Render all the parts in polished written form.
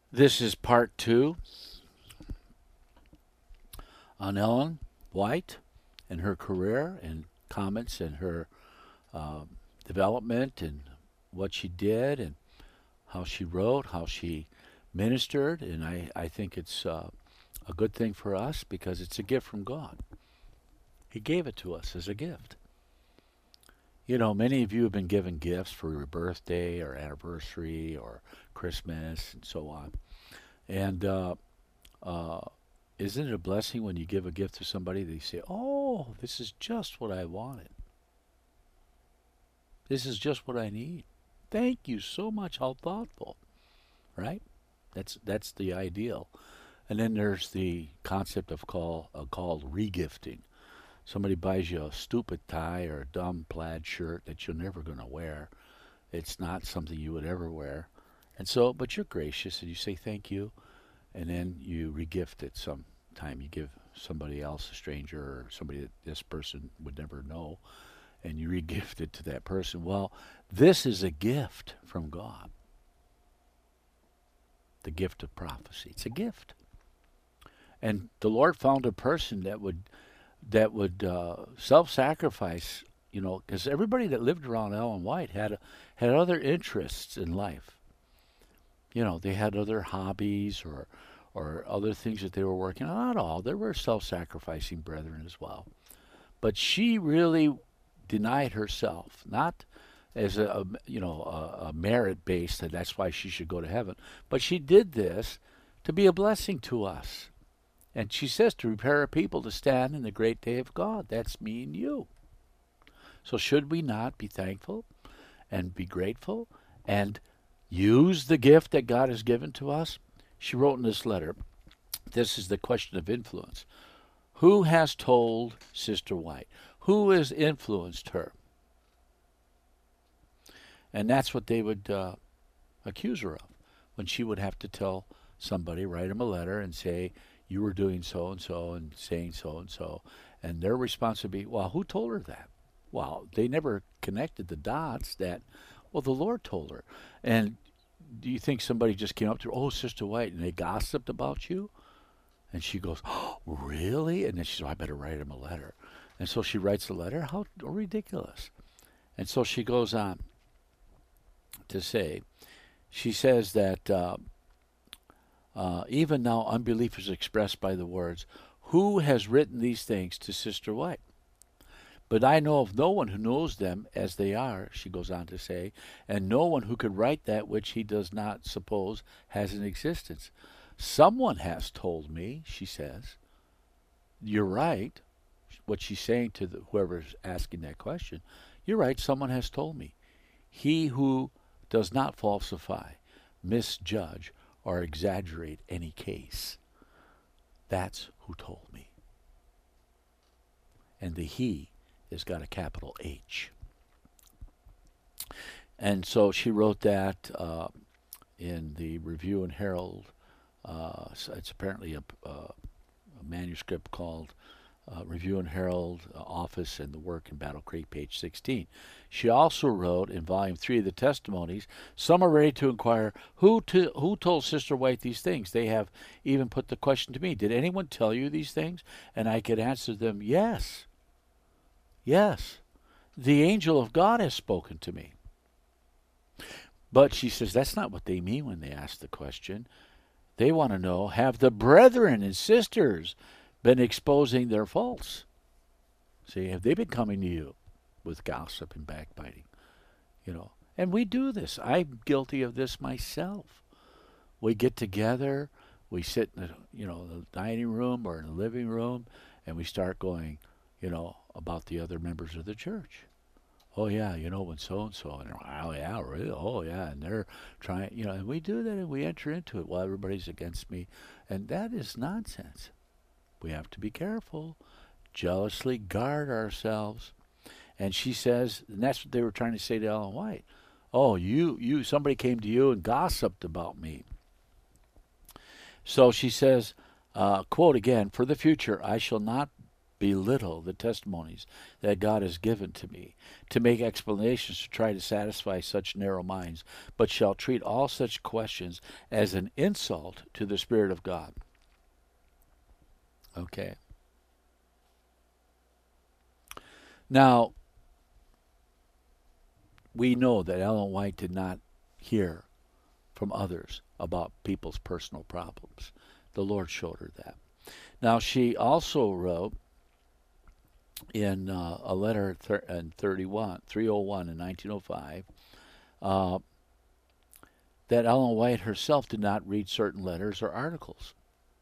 This is part two on Ellen White and her career and comments and her um, development and what she did and how she wrote, how she ministered. And I think it's a good thing for us because it's a gift from God. He gave it to us as a gift. You know, many of you have been given gifts for your birthday or anniversary or Christmas and so on. And uh, isn't it a blessing when you give a gift to somebody, they say, "Oh, this is just what I wanted. This is just what I need. Thank you so much. How thoughtful." Right? That's the ideal. And then there's the concept of called regifting. Somebody buys you a stupid tie or a dumb plaid shirt that you're never going to wear. It's not something you would ever wear. And so, but you're gracious and you say thank you, and then you regift it sometime. You give somebody else, a stranger or somebody that this person would never know, and you regift it to that person. Well, this is a gift from God, the gift of prophecy. It's a gift. And the Lord found a person that would self-sacrifice, you know, because everybody that lived around Ellen White had other interests in life. You know, they had other hobbies or other things that they were working on. Not all. There were self-sacrificing brethren as well. But she really denied herself, not as a merit based that that's why she should go to heaven, but she did this to be a blessing to us. And she says to prepare a people to stand in the great day of God. That's me and you. So should we not be thankful and be grateful and use the gift that God has given to us? She wrote in this letter, this is the question of influence. Who has told Sister White? Who has influenced her? And that's what they would accuse her of when she would have to tell somebody, write them a letter and say, you were doing so and so and saying so and so. And their response would be, well, who told her that? Well, they never connected the dots that, well, the Lord told her. And do you think somebody just came up to her, oh, Sister White, and they gossiped about you? And she goes, oh, really? And then she said, I better write him a letter. And so she writes a letter. How ridiculous. And so she goes on to say, she says that even now unbelief is expressed by the words, who has written these things to Sister White? But I know of no one who knows them as they are, she goes on to say, and no one who could write that which he does not suppose has an existence. Someone has told me, she says. You're right. What she's saying to whoever's asking that question, you're right, someone has told me. He who does not falsify, misjudge, or exaggerate any case. That's who told me. And the he has got a capital H. And so she wrote that in the Review and Herald. So it's apparently a manuscript called Review and Herald Office and the Work in Battle Creek, page 16. She also wrote in volume 3 of the Testimonies, some are ready to inquire, who told Sister White these things? They have even put the question to me, did anyone tell you these things? And I could answer them, yes. Yes. The angel of God has spoken to me. But she says that's not what they mean when they ask the question. They want to know, have the brethren and sisters been exposing their faults? See, have they been coming to you with gossip and backbiting? You know, and we do this. I'm guilty of this myself. We get together, we sit in the dining room or in the living room, and we start going, about the other members of the church. Oh yeah, when so and so, and oh yeah, really, oh yeah, and they're trying, and we do that and we enter into it while everybody's against me, and that is nonsense. We have to be careful, jealously guard ourselves. And she says, and that's what they were trying to say to Ellen White. Oh, somebody came to you and gossiped about me. So she says, quote again, for the future, I shall not belittle the testimonies that God has given to me, to make explanations to try to satisfy such narrow minds, but shall treat all such questions as an insult to the Spirit of God. Okay. Now, we know that Ellen White did not hear from others about people's personal problems. The Lord showed her that. Now, she also wrote in a letter in 301 in 1905 that Ellen White herself did not read certain letters or articles.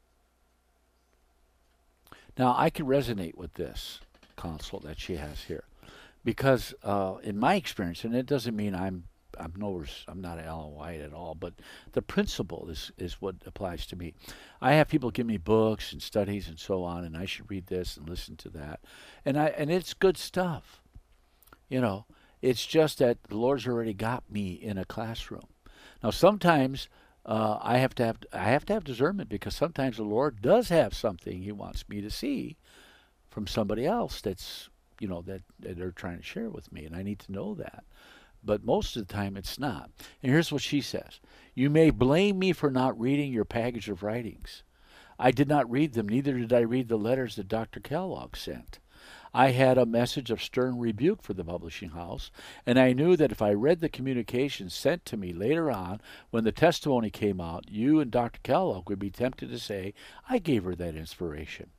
Now, I can resonate with this counsel that she has here, because in my experience, and it doesn't mean I'm not Ellen White at all, but the principle is what applies to me. I have people give me books and studies and so on, and I should read this and listen to that, and it's good stuff. You know, it's just that the Lord's already got me in a classroom. Now, sometimes I have to have discernment, because sometimes the Lord does have something He wants me to see from somebody else that's, you know, that they're trying to share with me, and I need to know that. But most of the time it's not. And here's what she says: "You may blame me for not reading your package of writings. I did not read them, neither did I read the letters that Dr. Kellogg sent. I had a message of stern rebuke for the publishing house, and I knew that if I read the communications sent to me later on, when the testimony came out, you and Dr. Kellogg would be tempted to say, 'I gave her that inspiration.'"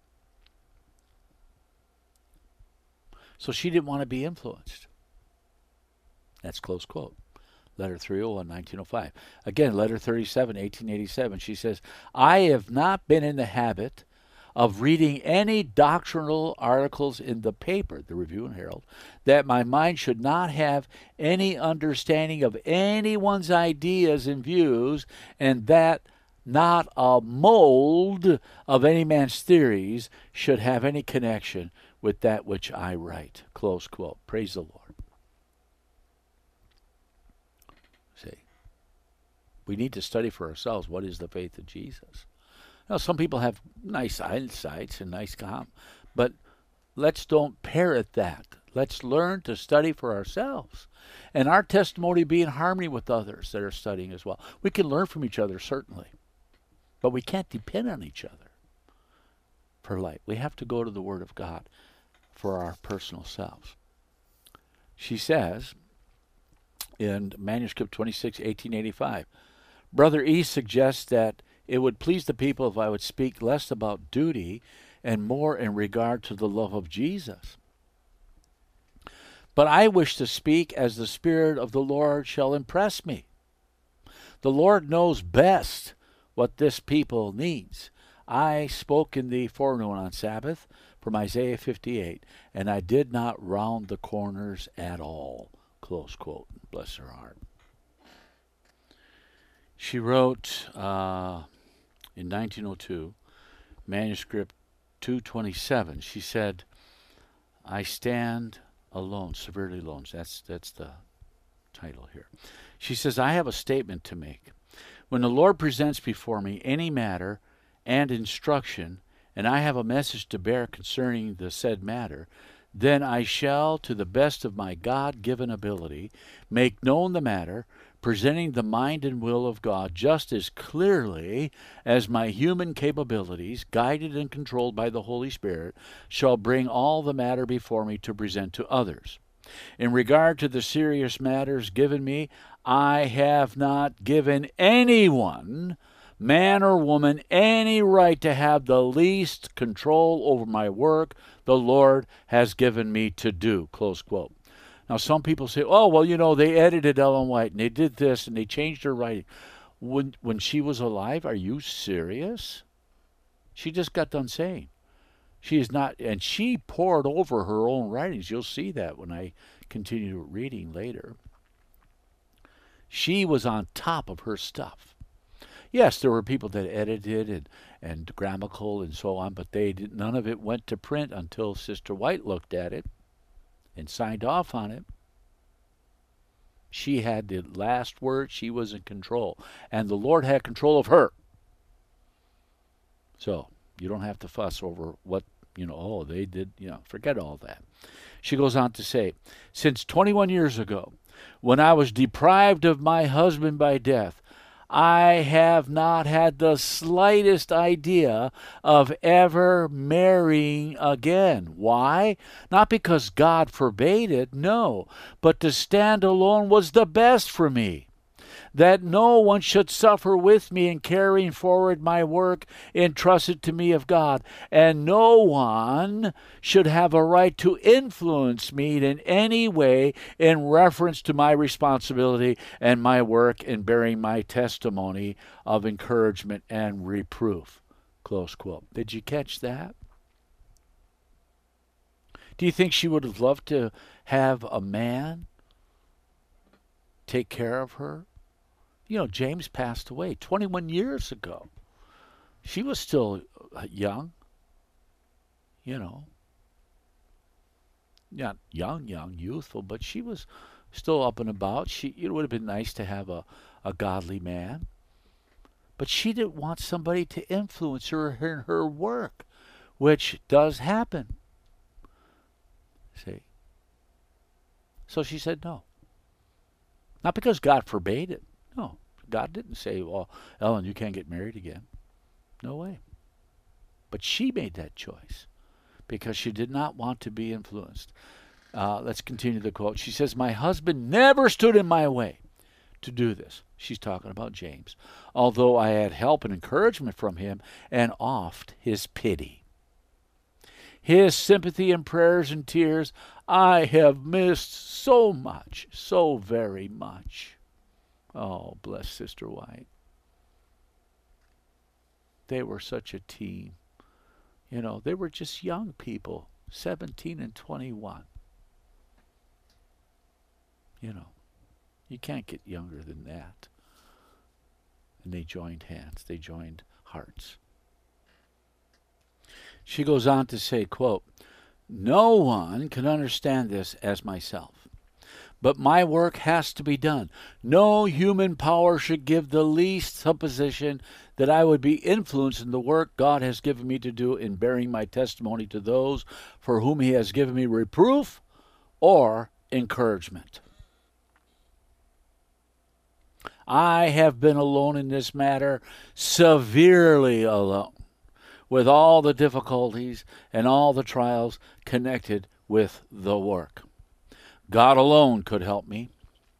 So she didn't want to be influenced. That's close quote. Letter 301, 1905. Again, letter 37, 1887. She says, "I have not been in the habit of reading any doctrinal articles in the paper, the Review and Herald, that my mind should not have any understanding of anyone's ideas and views, and that not a mold of any man's theories should have any connection with that which I write." Close quote. Praise the Lord. See, we need to study for ourselves what is the faith of Jesus. Now, some people have nice insights and nice but let's don't parrot that. Let's learn to study for ourselves, and our testimony be in harmony with others that are studying as well. We can learn from each other, certainly, but we can't depend on each other for light. We have to go to the Word of God for our personal selves. She says in manuscript 26, 1885, "Brother E suggests that it would please the people if I would speak less about duty and more in regard to the love of Jesus. But I wish to speak as the Spirit of the Lord shall impress me. The Lord knows best what this people needs. I spoke in the forenoon on Sabbath from Isaiah 58, and I did not round the corners at all." Close quote. Bless her heart. She wrote in 1902, manuscript 227. She said, "I stand alone, severely alone." That's the title here. She says, "I have a statement to make. When the Lord presents before me any matter and instruction, and I have a message to bear concerning the said matter, then I shall, to the best of my God-given ability, make known the matter, presenting the mind and will of God just as clearly as my human capabilities, guided and controlled by the Holy Spirit, shall bring all the matter before me to present to others. In regard to the serious matters given me, I have not given anyone, man or woman, any right to have the least control over my work the Lord has given me to do." Close quote. Now, some people say, "Oh, well, you know, they edited Ellen White, and they did this, and they changed her writing." When she was alive, are you serious? She just got done saying. She is not, and she poured over her own writings. You'll see that when I continue reading later. She was on top of her stuff. Yes, there were people that edited and grammatical and so on, but none of it went to print until Sister White looked at it and signed off on it. She had the last word. She was in control, and the Lord had control of her. So you don't have to fuss over what Oh, they did, forget all that. She goes on to say, since 21 years ago, when I was deprived of my husband by death, I have not had the slightest idea of ever marrying again. Why? Not because God forbade it, no, but to stand alone was the best for me. That no one should suffer with me in carrying forward my work entrusted to me of God, and no one should have a right to influence me in any way in reference to my responsibility and my work in bearing my testimony of encouragement and reproof. Close quote. Did you catch that? Do you think she would have loved to have a man take care of her? James passed away 21 years ago. She was still young, not young, youthful, but she was still up and about. It would have been nice to have a godly man. But she didn't want somebody to influence her in her work, which does happen. See? So she said no. Not because God forbade it. No, God didn't say, well, Ellen, you can't get married again. No way. But she made that choice because she did not want to be influenced. Let's continue the quote. She says, my husband never stood in my way to do this. She's talking about James. Although I had help and encouragement from him and oft his pity. His sympathy and prayers and tears I have missed so much, so very much. Oh, bless Sister White. They were such a team. They were just young people, 17 and 21. You can't get younger than that. And they joined hands. They joined hearts. She goes on to say, quote, no one can understand this as myself. But my work has to be done. No human power should give the least supposition that I would be influenced in the work God has given me to do in bearing my testimony to those for whom he has given me reproof or encouragement. I have been alone in this matter, severely alone, with all the difficulties and all the trials connected with the work. God alone could help me.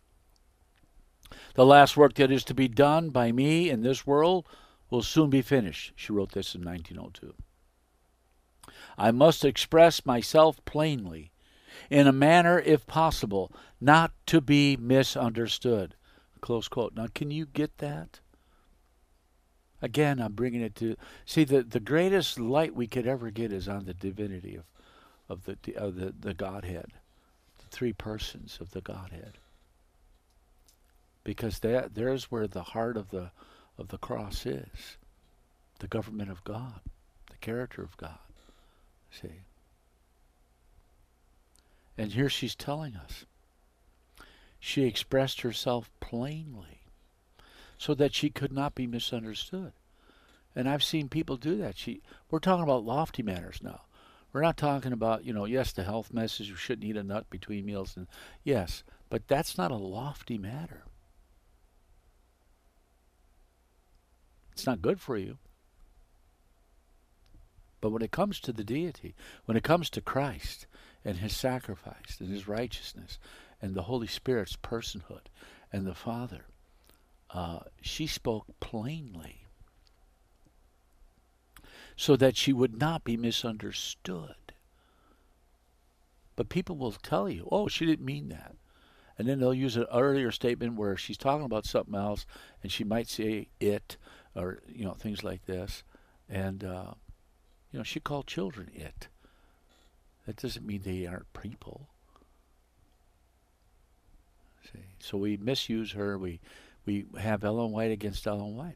The last work that is to be done by me in this world will soon be finished. She wrote this in 1902. I must express myself plainly, in a manner, if possible, not to be misunderstood. Close quote. Now, can you get that? Again, I'm bringing it to... See, the greatest light we could ever get is on the divinity of the Godhead. Three persons of the Godhead, because there's where the heart of the cross is, the government of God, the character of God. See, and here she's telling us she expressed herself plainly so that she could not be misunderstood. And I've seen people do that. We're talking about lofty matters now. We're not talking about, yes, the health message, you shouldn't eat a nut between meals. And yes, but that's not a lofty matter. It's not good for you. But when it comes to the deity, when it comes to Christ and his sacrifice and his righteousness and the Holy Spirit's personhood and the Father, she spoke plainly, so that she would not be misunderstood. But people will tell you, oh, she didn't mean that. And then they'll use an earlier statement where she's talking about something else, and she might say it, or, things like this. And, she called children it. That doesn't mean they aren't people. See? So we misuse her. We have Ellen White against Ellen White.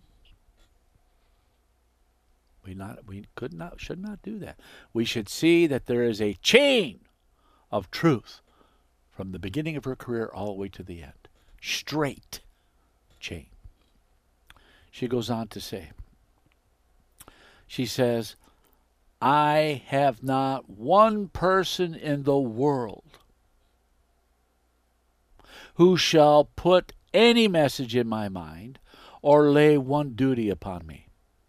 We should not do that. We should see that there is a chain of truth from the beginning of her career all the way to the end. Straight chain. She goes on to say, she says, I have not one person in the world who shall put any message in my mind or lay one duty upon me.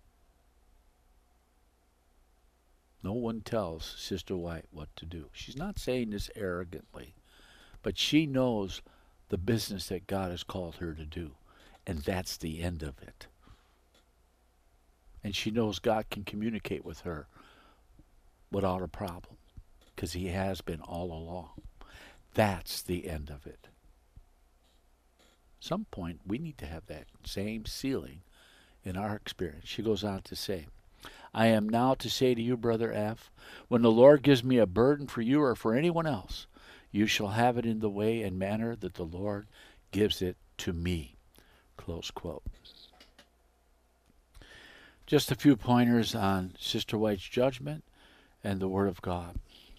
No one tells Sister White what to do. She's not saying this arrogantly, but she knows the business that God has called her to do, and that's the end of it. And she knows God can communicate with her without a problem, because he has been all along. That's the end of it. At some point, we need to have that same sealing in our experience. She goes on to say, I am now to say to you, Brother F., when the Lord gives me a burden for you or for anyone else, you shall have it in the way and manner that the Lord gives it to me. Close quote. Just a few pointers on Sister White's judgment and the Word of God.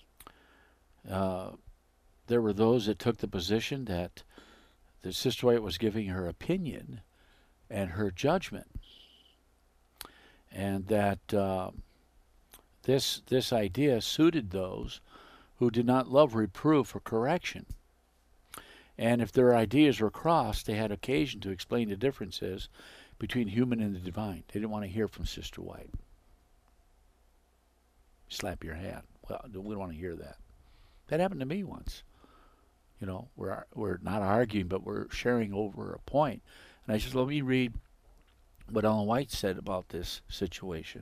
There were those that took the position that Sister White was giving her opinion and her judgment, and that this idea suited those who did not love reproof or correction. And if their ideas were crossed, they had occasion to explain the differences between human and the divine. They didn't want to hear from Sister White. Slap your hand. Well, we don't want to hear that. That happened to me once. You know, we're not arguing, but we're sharing over a point. And I said, let me read what Ellen White said about this situation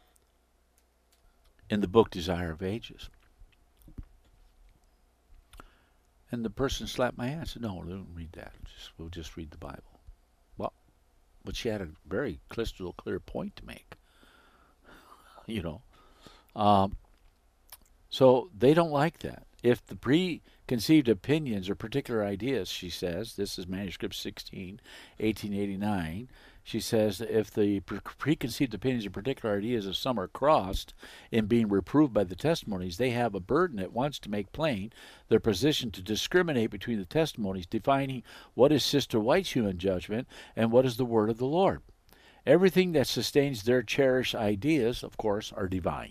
in the book Desire of Ages. And the person slapped my hand and said, no, don't read that. We'll just read the Bible. Well, but she had a very crystal clear point to make. You know. So they don't like that. If the preconceived opinions or particular ideas, she says, this is manuscript 16, 1889, she says, if the preconceived opinions or particular ideas of some are crossed in being reproved by the testimonies, they have a burden at once to make plain their position, to discriminate between the testimonies, defining what is Sister White's human judgment and what is the word of the Lord. Everything that sustains their cherished ideas, of course, are divine.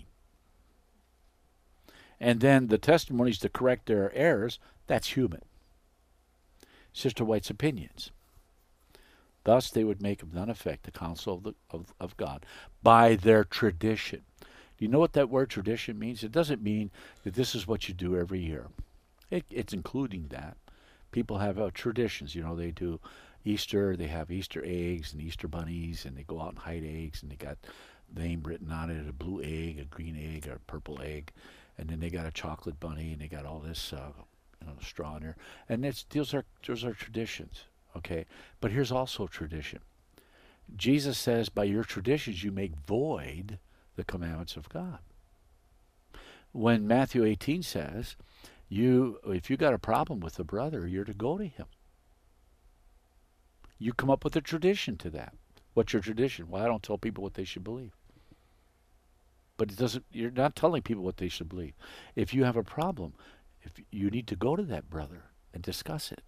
And then the testimonies to correct their errors, that's human. Sister White's opinions. Thus they would make of none effect the counsel of God by their tradition. Do you know what that word tradition means? It doesn't mean that this is what you do every year. It's including that. People have traditions. You know, they do Easter, they have Easter eggs and Easter bunnies, and they go out and hide eggs, and they got the name written on it, a blue egg, a green egg, or a purple egg. And then they got a chocolate bunny, and they got all this straw in there. And those are traditions, okay? But here's also tradition. Jesus says, by your traditions you make void the commandments of God. When Matthew 18 says, if you got a problem with a brother, you're to go to him. You come up with a tradition to that. What's your tradition? Well, I don't tell people what they should believe. But you're not telling people what they should believe. If you have a problem, if you need to go to that brother and discuss it.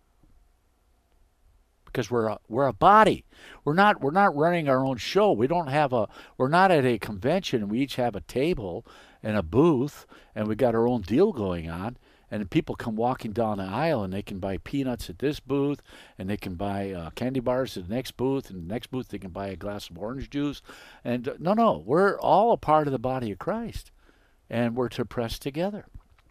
Because we're a body. We're not running our own show. We're not at a convention and we each have a table and a booth and we got our own deal going on. And people come walking down the aisle and they can buy peanuts at this booth, and they can buy candy bars at the next booth, and the next booth they can buy a glass of orange juice. And no, we're all a part of the body of Christ, and we're to press together.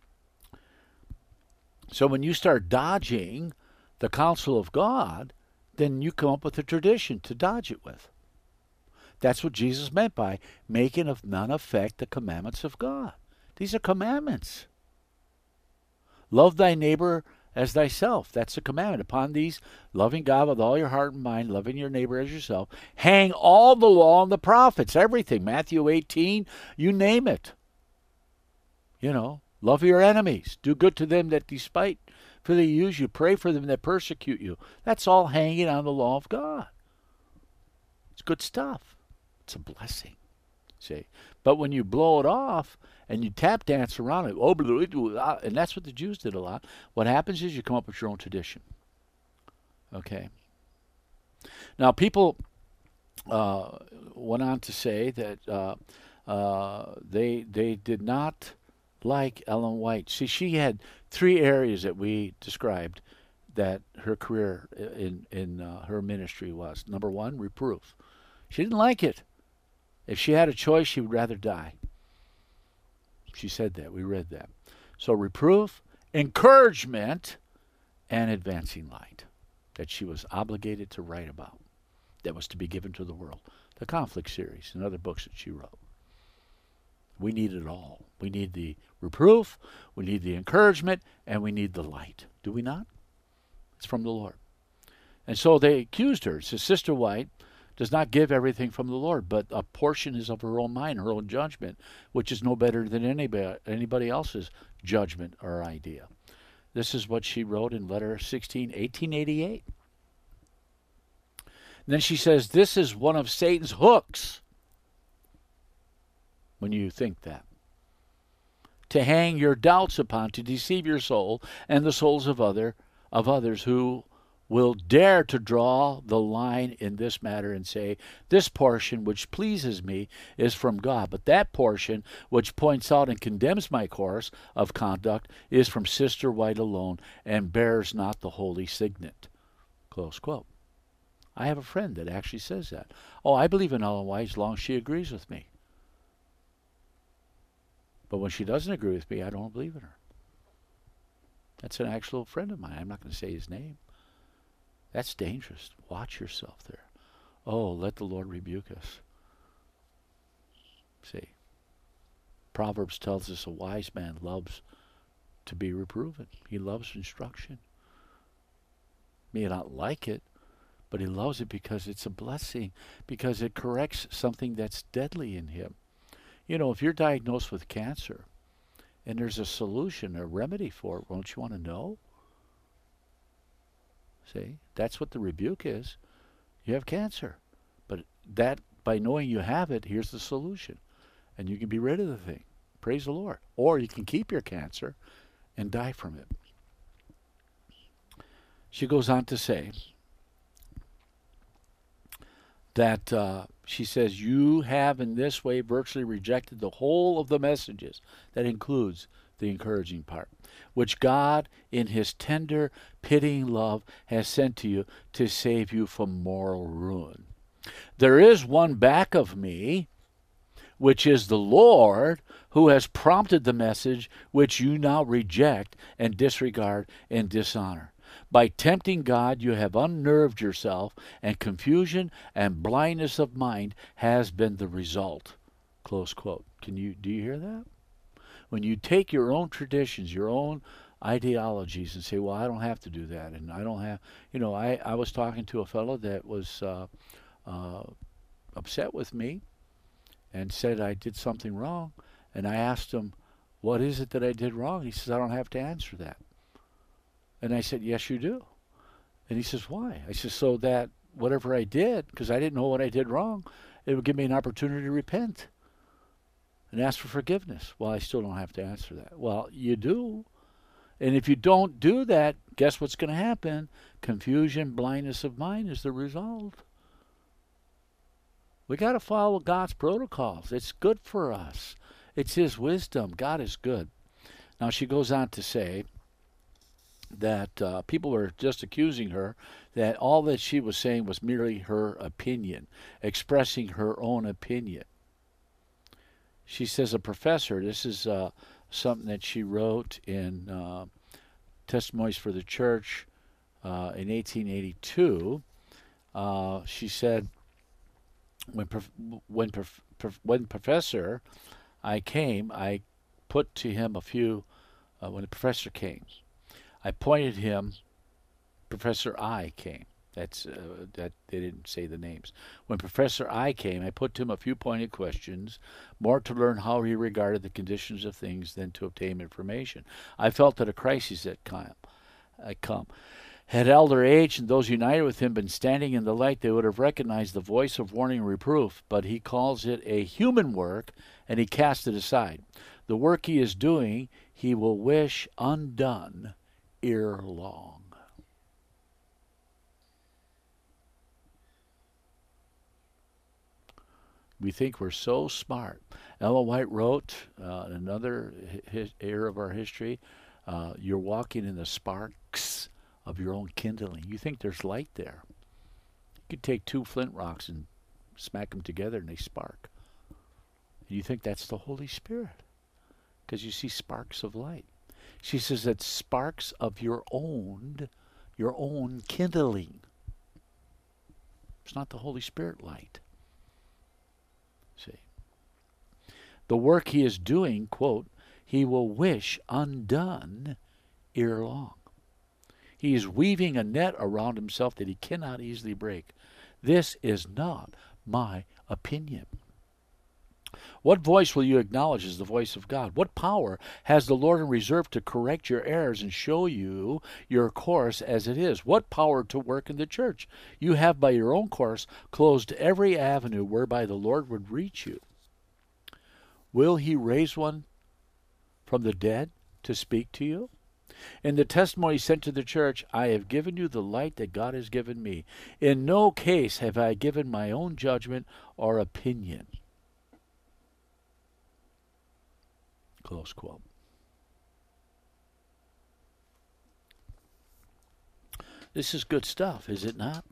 So when you start dodging the counsel of God, then you come up with a tradition to dodge it with. That's what Jesus meant by making of none effect the commandments of God. These are commandments. Love thy neighbor as thyself. That's a commandment. Upon these, loving God with all your heart and mind, loving your neighbor as yourself, hang all the law and the prophets, everything. Matthew 18, you name it. You know, love your enemies. Do good to them that despite for they use you. Pray for them that persecute you. That's all hanging on the law of God. It's good stuff. It's a blessing. See? But when you blow it off and you tap dance around it, and that's what the Jews did a lot, what happens is you come up with your own tradition. Okay? Now, people went on to say that They did not like Ellen White. See, she had three areas that we described that her career in her ministry was. Number one, reproof. She didn't like it. If she had a choice, she would rather die. She said that. We read that. So reproof, encouragement, and advancing light that she was obligated to write about, that was to be given to the world. The conflict series and other books that she wrote. We need it all. We need the reproof, we need the encouragement, and we need the light. Do we not? It's from the Lord. And so they accused her. It says, Sister White does not give everything from the Lord, but a portion is of her own mind, her own judgment, which is no better than anybody else's judgment or idea. This is what she wrote in letter 16, 1888. And then she says, this is one of Satan's hooks, when you think that, to hang your doubts upon, to deceive your soul and the souls of others who will dare to draw the line in this matter and say, this portion which pleases me is from God, but that portion which points out and condemns my course of conduct is from Sister White alone and bears not the holy signet. Close quote. I have a friend that actually says that. Oh, I believe in Ellen White as long as she agrees with me. But when she doesn't agree with me, I don't believe in her. That's an actual friend of mine. I'm not going to say his name. That's dangerous. Watch yourself there. Oh, let the Lord rebuke us. See, Proverbs tells us a wise man loves to be reproven. He loves instruction. He may not like it, but he loves it because it's a blessing, because it corrects something that's deadly in him. You know, if you're diagnosed with cancer and there's a solution, a remedy for it, won't you want to know? See, that's what the rebuke is. You have cancer. But that, by knowing you have it, here's the solution. And you can be rid of the thing. Praise the Lord. Or you can keep your cancer and die from it. She goes on to say that she says, you have in this way virtually rejected the whole of the messages. That includes the encouraging part, which God in his tender, pitying love has sent to you to save you from moral ruin. There is one back of me, which is the Lord, who has prompted the message which you now reject and disregard and dishonor. By tempting God, you have unnerved yourself, and confusion and blindness of mind has been the result. Close quote. Do you hear that? When you take your own traditions, your own ideologies, and say, well, I don't have to do that, and I don't have, I was talking to a fellow that was upset with me and said I did something wrong, and I asked him, what is it that I did wrong? He says, I don't have to answer that. And I said, yes, you do. And he says, why? I said, so that whatever I did, because I didn't know what I did wrong, it would give me an opportunity to repent and ask for forgiveness. Well, I still don't have to answer that. Well, you do. And if you don't do that, guess what's going to happen? Confusion, blindness of mind is the result. We got to follow God's protocols. It's good for us. It's his wisdom. God is good. Now, she goes on to say that people were just accusing her that all that she was saying was merely her opinion, expressing her own opinion. She says a professor, this is something that she wrote in Testimonies for the Church in 1882. She said, when Professor I came, I put to him a few, when the professor came, I pointed him, Professor I came. That they didn't say the names. When Professor I came, I put to him a few pointed questions, more to learn how he regarded the conditions of things than to obtain information. I felt that a crisis had come. Had Elder H. and those united with him been standing in the light, they would have recognized the voice of warning and reproof, but he calls it a human work, and he cast it aside. The work he is doing, he will wish undone ere long. We think we're so smart. Ellen White wrote in another era of our history, you're walking in the sparks of your own kindling. You think there's light there. You could take two flint rocks and smack them together and they spark. And you think that's the Holy Spirit because you see sparks of light. She says that sparks of your own kindling. It's not the Holy Spirit light. See. The work he is doing, quote, he will wish undone ere long. He is weaving a net around himself that he cannot easily break. This is not my opinion. What voice will you acknowledge as the voice of God? What power has the Lord in reserve to correct your errors and show you your course as it is? What power to work in the church? You have by your own course closed every avenue whereby the Lord would reach you. Will he raise one from the dead to speak to you? In the testimony sent to the church, I have given you the light that God has given me. In no case have I given my own judgment or opinion. Close quote. This is good stuff, is it not?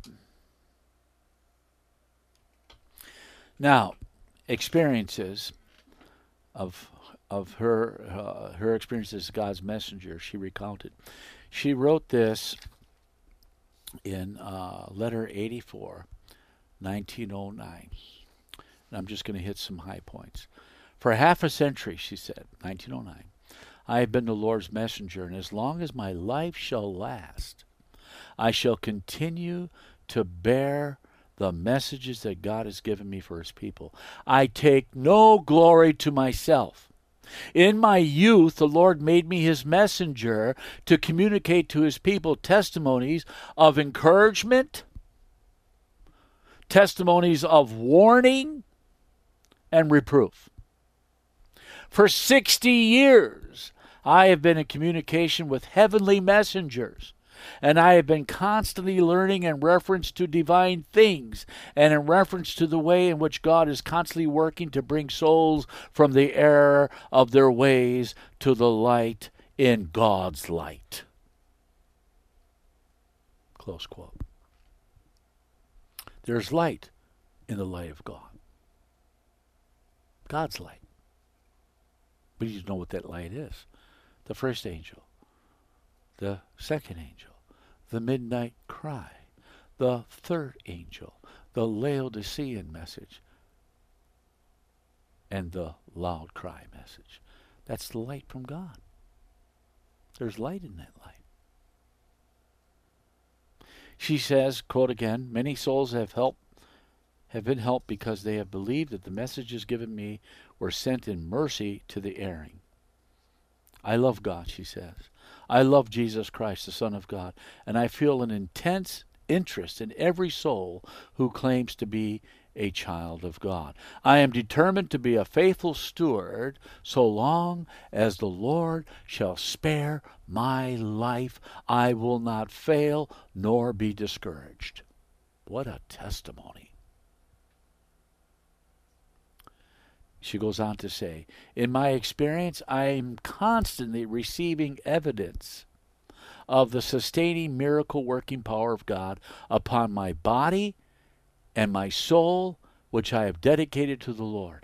Now, experiences of her experiences as God's messenger, she recounted. She wrote this in letter 84, 1909. And I'm just going to hit some high points. For half a century, she said, 1909, I have been the Lord's messenger, and as long as my life shall last, I shall continue to bear the messages that God has given me for his people. I take no glory to myself. In my youth, the Lord made me his messenger to communicate to his people testimonies of encouragement, testimonies of warning, and reproof. For 60 years, I have been in communication with heavenly messengers, and I have been constantly learning in reference to divine things and in reference to the way in which God is constantly working to bring souls from the error of their ways to the light in God's light. Close quote. There's light in the light of God. God's light. But you know what that light is. The first angel, the second angel, the midnight cry, the third angel, the Laodicean message, and the loud cry message. That's the light from God. There's light in that light. She says, quote again, many souls have been helped because they have believed that the messages given me were sent in mercy to the erring. I love God, she says. I love Jesus Christ, the Son of God, and I feel an intense interest in every soul who claims to be a child of God. I am determined to be a faithful steward so long as the Lord shall spare my life. I will not fail nor be discouraged. What a testimony. She goes on to say, in my experience, I am constantly receiving evidence of the sustaining miracle working power of God upon my body and my soul, which I have dedicated to the Lord.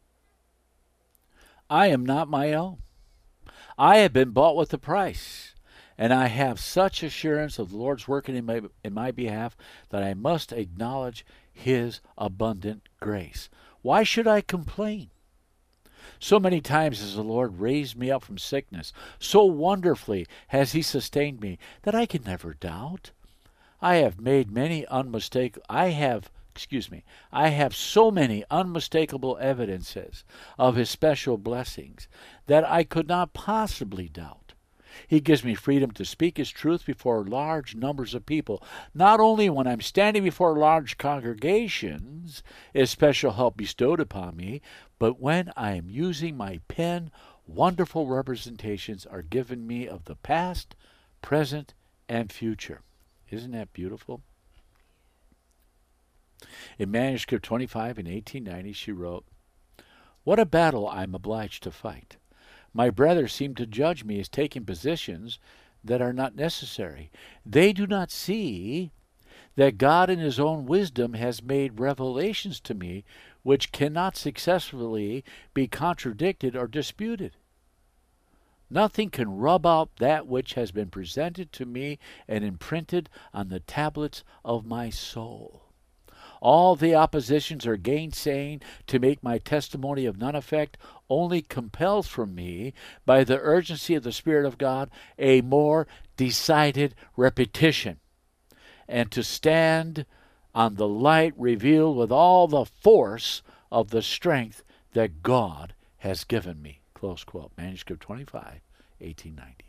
I am not my own. I have been bought with a price, and I have such assurance of the Lord's working in my behalf that I must acknowledge his abundant grace. Why should I complain? So many times has the Lord raised me up from sickness. So wonderfully has he sustained me that I can never doubt. I have so many unmistakable evidences of his special blessings that I could not possibly doubt. He gives me freedom to speak his truth before large numbers of people. Not only when I'm standing before large congregations is special help bestowed upon me, but when I am using my pen, wonderful representations are given me of the past, present, and future. Isn't that beautiful? In manuscript 25 in 1890, she wrote, "What a battle I am obliged to fight. My brothers seem to judge me as taking positions that are not necessary. They do not see that God in his own wisdom has made revelations to me which cannot successfully be contradicted or disputed. Nothing can rub out that which has been presented to me and imprinted on the tablets of my soul. All the oppositions or gainsaying to make my testimony of none effect only compels from me, by the urgency of the Spirit of God, a more decided repetition, and to stand on the light revealed with all the force of the strength that God has given me." Close quote. Manuscript 25, 1890.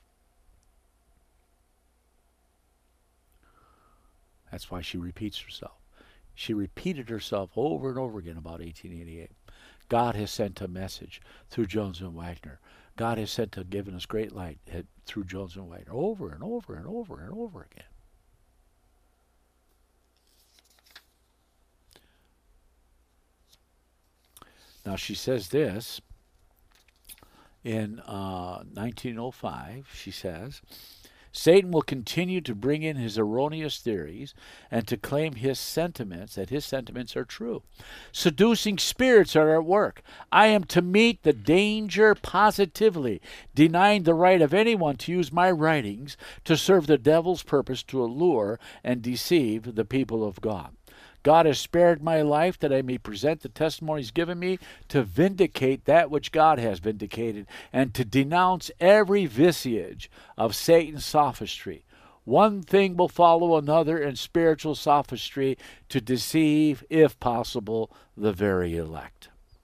That's why she repeats herself. She repeated herself over and over again about 1888. God has sent a message through Jones and Wagner. God has given us great light through Jones and Wagner, over and over and over and over again. Now she says this in 1905. She says, "Satan will continue to bring in his erroneous theories and to claim that his sentiments are true. Seducing spirits are at work. I am to meet the danger positively, denying the right of anyone to use my writings to serve the devil's purpose to allure and deceive the people of God. God has spared my life that I may present the testimonies given me to vindicate that which God has vindicated and to denounce every vestige of Satan's sophistry. One thing will follow another in spiritual sophistry to deceive, if possible, the very elect."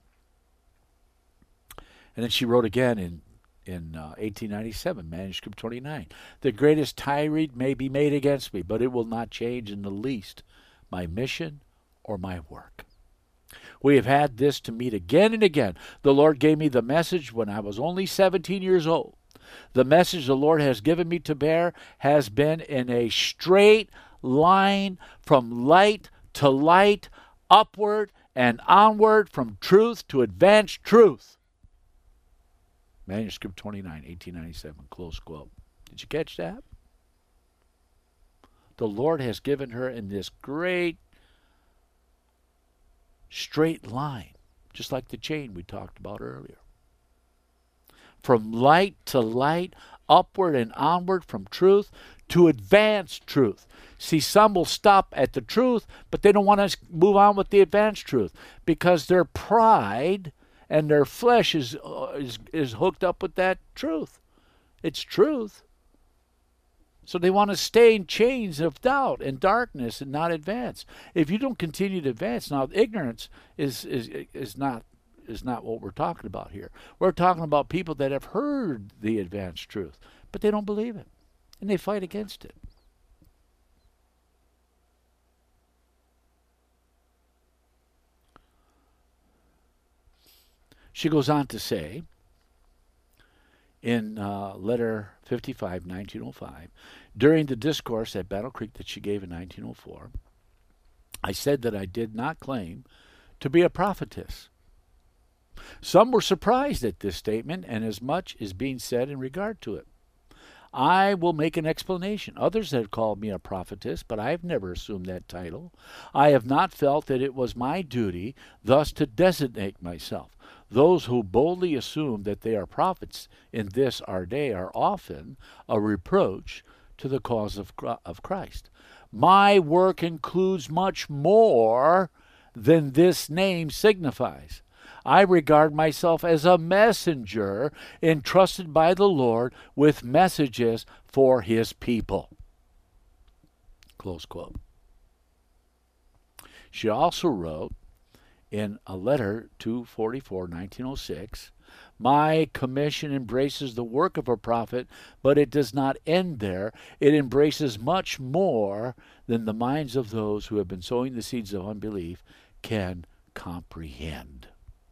And then she wrote again in 1897, manuscript 29, "The greatest tirade may be made against me, but it will not change in the least my mission or my work. We have had this to meet again and again. The Lord gave me the message when I was only 17 years old. The message the Lord has given me to bear has been in a straight line from light to light, upward and onward, from truth to advanced truth." Manuscript 29, 1897, close quote. Did you catch that? The Lord has given her in this great straight line, just like the chain we talked about earlier. From light to light, upward and onward, from truth to advanced truth. See, some will stop at the truth, but they don't want to move on with the advanced truth because their pride and their flesh is hooked up with that truth. It's truth. So they want to stay in chains of doubt and darkness and not advance. If you don't continue to advance, now ignorance is not what we're talking about here. We're talking about people that have heard the advanced truth, but they don't believe it, and they fight against it. She goes on to say, in letter 55, 1905, during the discourse at Battle Creek that she gave in 1904, I said that I did not claim to be a prophetess. Some were surprised at this statement, and as much is being said in regard to it. I will make an explanation. Others have called me a prophetess, but I have never assumed that title. I have not felt that it was my duty thus to designate myself. Those who boldly assume that they are prophets in this our day are often a reproach to the cause of Christ. My work includes much more than this name signifies. I regard myself as a messenger entrusted by the Lord with messages for his people. Close quote. She also wrote in a letter 244, 1906, my commission embraces the work of a prophet, but it does not end there. It embraces much more than the minds of those who have been sowing the seeds of unbelief can comprehend.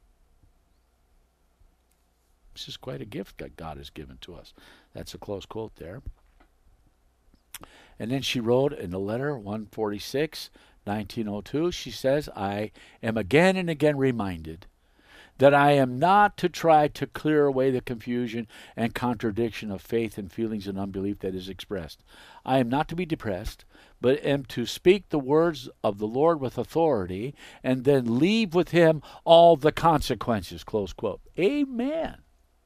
This is quite a gift that God has given to us. That's a close quote there. And then she wrote in the letter 146, 1902, she says, I am again and again reminded that I am not to try to clear away the confusion and contradiction of faith and feelings and unbelief that is expressed. I am not to be depressed, but am to speak the words of the Lord with authority and then leave with him all the consequences, close quote. Amen.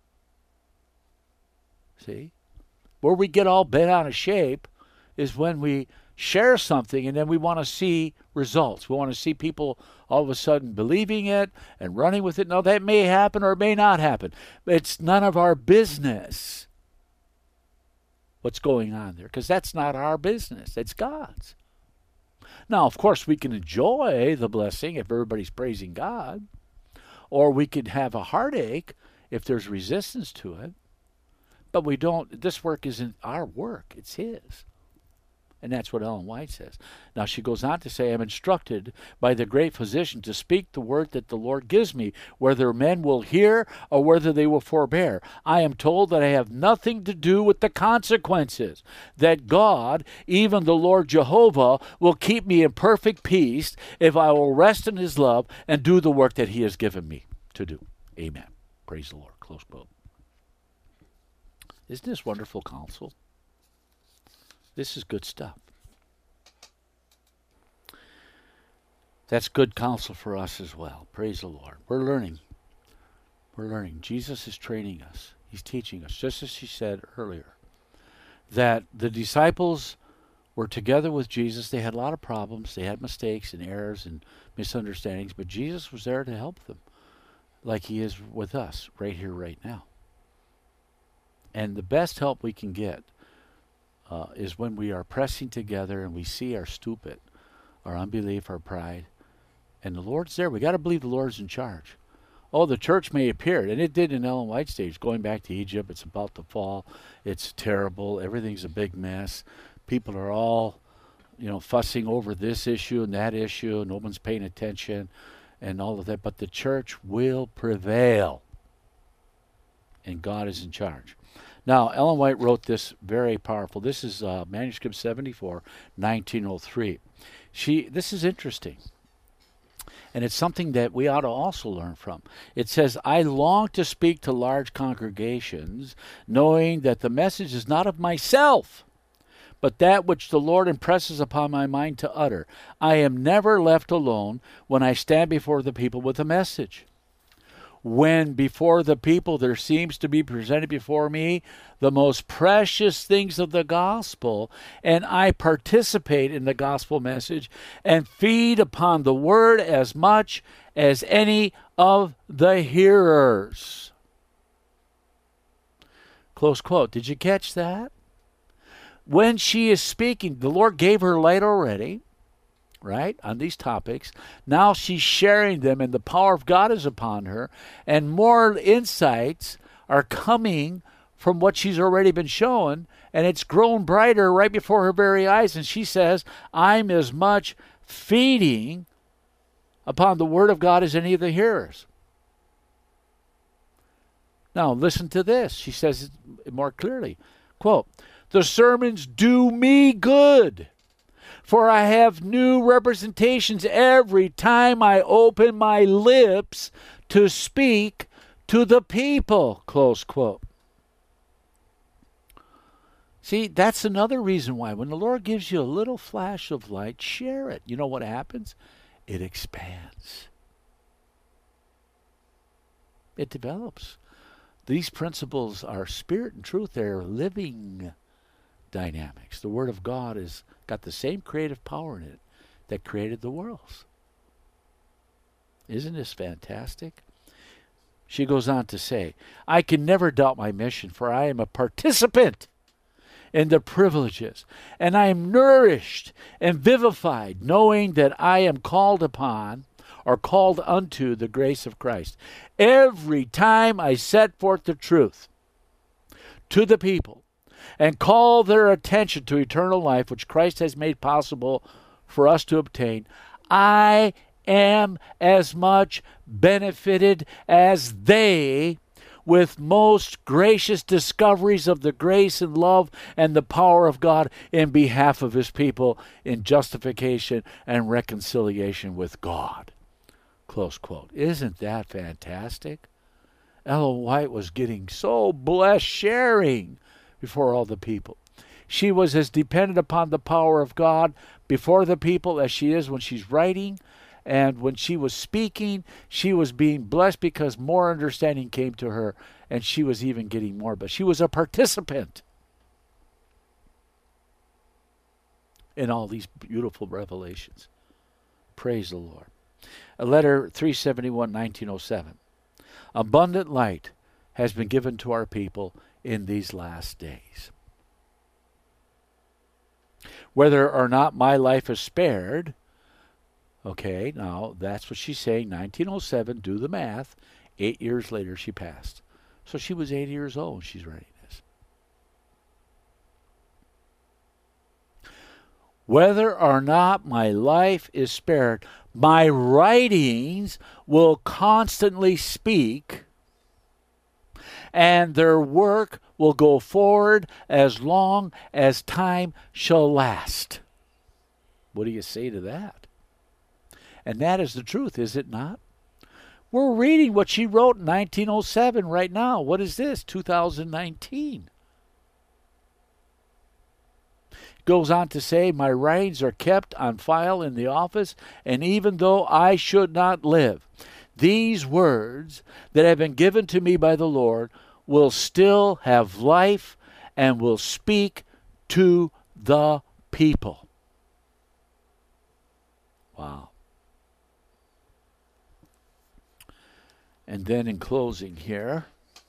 See? Where we get all bent out of shape is when we share something and then we want to see results. We want to see people all of a sudden believing it and running with it. Now, that may happen or it may not happen. It's none of our business what's going on there, because that's not our business. It's God's. Now, of course, we can enjoy the blessing if everybody's praising God, or we could have a heartache if there's resistance to it. But we don't, this work isn't our work, it's his. And that's what Ellen White says. Now she goes on to say, I'm instructed by the great physician to speak the word that the Lord gives me, whether men will hear or whether they will forbear. I am told that I have nothing to do with the consequences, that God, even the Lord Jehovah, will keep me in perfect peace if I will rest in his love and do the work that he has given me to do. Amen. Praise the Lord. Close quote. Isn't this wonderful counsel? This is good stuff. That's good counsel for us as well. Praise the Lord. We're learning. We're learning. Jesus is training us. He's teaching us, just as she said earlier, that the disciples were together with Jesus. They had a lot of problems. They had mistakes and errors and misunderstandings, but Jesus was there to help them, like he is with us right here, right now. And the best help we can get is when we are pressing together and we see our stupid, our unbelief, our pride, and the Lord's there. We got to believe the Lord's in charge. Oh, the church may appear, and it did in Ellen White's stage, going back to Egypt. It's about to fall. It's terrible. Everything's a big mess. People are all, fussing over this issue and that issue. No one's paying attention and all of that. But the church will prevail, and God is in charge. Now, Ellen White wrote this very powerful. This is manuscript 74, 1903. This is interesting, and it's something that we ought to also learn from. It says, I long to speak to large congregations, knowing that the message is not of myself, but that which the Lord impresses upon my mind to utter. I am never left alone when I stand before the people with a message. When before the people there seems to be presented before me the most precious things of the gospel, and I participate in the gospel message and feed upon the word as much as any of the hearers. Close quote. Did you catch that? When she is speaking, the Lord gave her light already, right, on these topics. Now she's sharing them, and the power of God is upon her, and more insights are coming from what she's already been shown, and it's grown brighter right before her very eyes, and she says, I'm as much feeding upon the word of God as any of the hearers. Now listen to this. She says it more clearly. Quote, the sermons do me good, for I have new representations every time I open my lips to speak to the people. Close quote. See, that's another reason why when the Lord gives you a little flash of light, share it. You know what happens? It expands. It develops. These principles are spirit and truth. They're living dynamics. The Word of God has got the same creative power in it that created the worlds. Isn't this fantastic? She goes on to say, I can never doubt my mission, for I am a participant in the privileges, and I am nourished and vivified, knowing that I am called upon or called unto the grace of Christ. Every time I set forth the truth to the people and call their attention to eternal life, which Christ has made possible for us to obtain, I am as much benefited as they with most gracious discoveries of the grace and love and the power of God in behalf of his people in justification and reconciliation with God. Close quote. Isn't that fantastic? Ellen White was getting so blessed sharing before all the people. She was as dependent upon the power of God before the people as she is when she's writing. And when she was speaking, she was being blessed because more understanding came to her, and she was even getting more. But she was a participant in all these beautiful revelations. Praise the Lord. A letter 371, 1907. Abundant light has been given to our people in these last days. Whether or not my life is spared, okay, now that's what she's saying, 1907, do the math. 8 years later she passed. So she was 80 years old when she's writing this. Whether or not my life is spared, my writings will constantly speak, and their work will go forward as long as time shall last. What do you say to that? And that is the truth, is it not? We're reading what she wrote in 1907 right now. What is this? 2019. Goes on to say, my writings are kept on file in the office, and even though I should not live, these words that have been given to me by the Lord will still have life and will speak to the people. Wow. And then in closing here,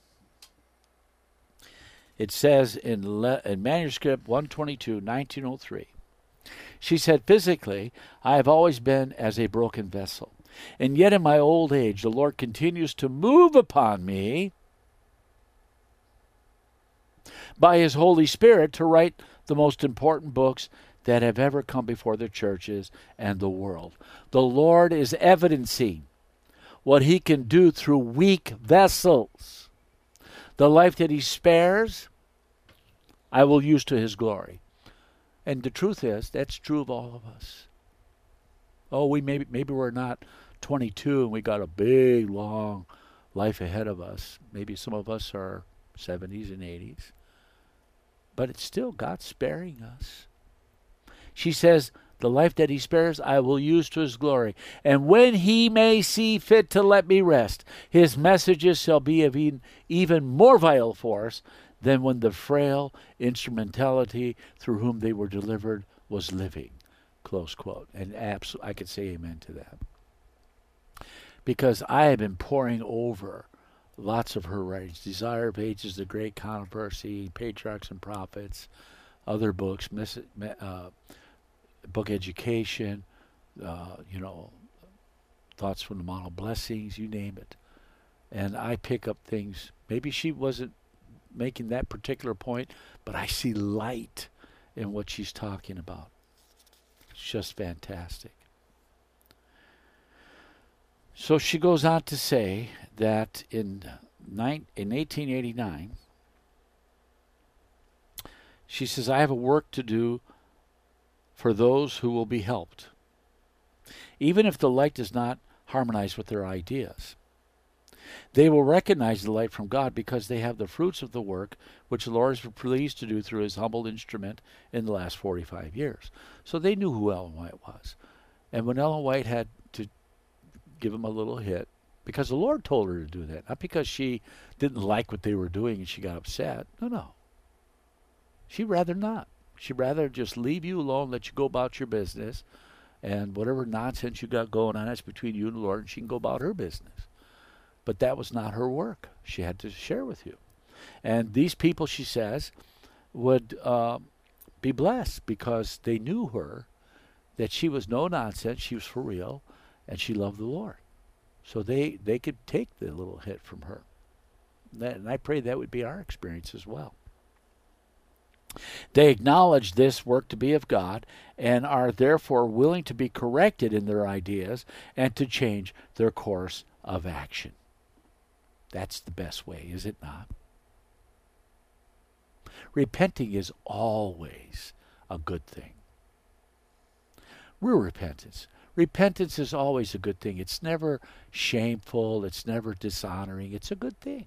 it says in manuscript 122, 1903, she said, physically, I have always been as a broken vessel. And yet in my old age, the Lord continues to move upon me by his Holy Spirit to write the most important books that have ever come before the churches and the world. The Lord is evidencing what he can do through weak vessels. The life that he spares, I will use to his glory. And the truth is, that's true of all of us. Oh, maybe we're not 22 and we got a big, long life ahead of us. Maybe some of us are 70s and 80s. But it's still God sparing us. She says, the life that he spares, I will use to his glory. And when he may see fit to let me rest, his messages shall be of even more vital force than when the frail instrumentality through whom they were delivered was living. Close quote. And I could say amen to that. Because I have been poring over lots of her writings. Desire of Ages, The Great Controversy, Patriarchs and Prophets, other books, book Education, Thoughts from the Mount of Blessings, you name it. And I pick up things. Maybe she wasn't making that particular point, but I see light in what she's talking about. It's just fantastic. So she goes on to say that in 1889, she says, I have a work to do for those who will be helped, even if the light does not harmonize with their ideas. They will recognize the light from God because they have the fruits of the work which the Lord is pleased to do through his humble instrument in the last 45 years. So they knew who Ellen White was. And when Ellen White had to give him a little hit, because the Lord told her to do that, not because she didn't like what they were doing and she got upset. No. She'd rather not. She'd rather just leave you alone, let you go about your business, and whatever nonsense you got going on, that's between you and the Lord, and she can go about her business. But that was not her work. She had to share with you. And these people, she says, would be blessed because they knew her, that she was no nonsense, she was for real, and she loved the Lord. So they could take the little hit from her. And I pray that would be our experience as well. They acknowledge this work to be of God and are therefore willing to be corrected in their ideas and to change their course of action. That's the best way, is it not? Repenting is always a good thing. Real repentance. Repentance is always a good thing. It's never shameful. It's never dishonoring. It's a good thing.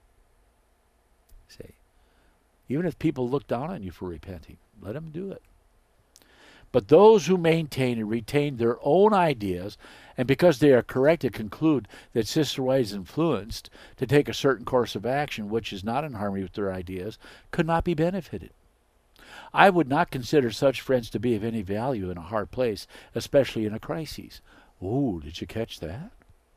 See? Even if people look down on you for repenting, let them do it. But those who maintain and retain their own ideas, and because they are correct to conclude that Sister White is influenced to take a certain course of action which is not in harmony with their ideas, could not be benefited. I would not consider such friends to be of any value in a hard place, especially in a crisis. Ooh, did you catch that?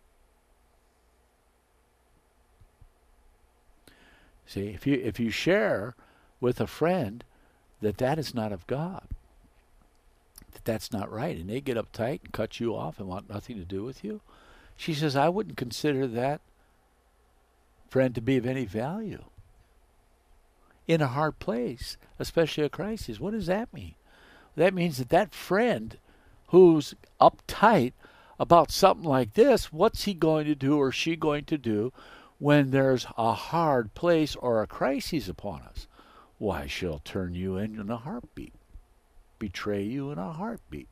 See, if you share with a friend that is not of God, that's not right, and they get uptight and cut you off and want nothing to do with you, she says, I wouldn't consider that friend to be of any value in a hard place, especially a crisis. What does that mean? That means that friend who's uptight about something like this, what's he going to do or she going to do when there's a hard place or a crisis upon us? Why, she'll turn you in a heartbeat. Betray you in a heartbeat.